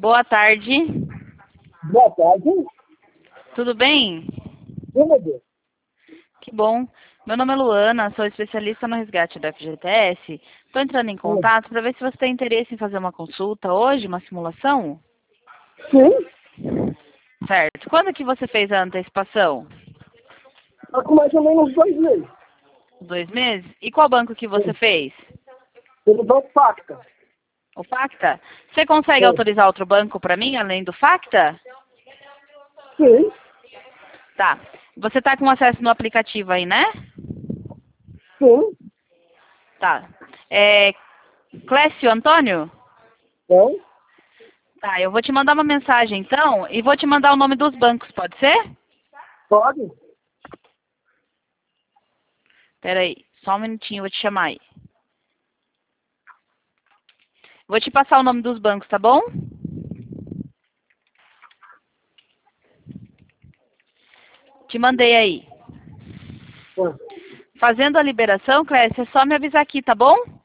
Boa tarde. Boa tarde. Tudo bem? Meu Deus. Que bom. Meu nome é Luana, sou especialista no resgate da FGTS. Estou entrando em contato para ver se você tem interesse em fazer uma consulta hoje, uma simulação? Sim, Certo. Quando que você fez a antecipação? há com mais ou menos 2 meses. 2 meses? E qual banco que você Sim. fez? Ele deu pacta. O Facta? Você consegue Sim. autorizar outro banco para mim, além do Facta? Sim, Tá. Você está com acesso no aplicativo aí, né? sim, Tá. Clécio Antônio? sim. Tá, eu vou te mandar uma mensagem então e vou te mandar o nome dos bancos, pode ser? Pode? Pera aí, só um minutinho, eu vou te chamar aí. Vou te passar o nome dos bancos, tá bom? Te mandei aí. Sim. Fazendo a liberação, Clécia, é só me avisar aqui, tá bom?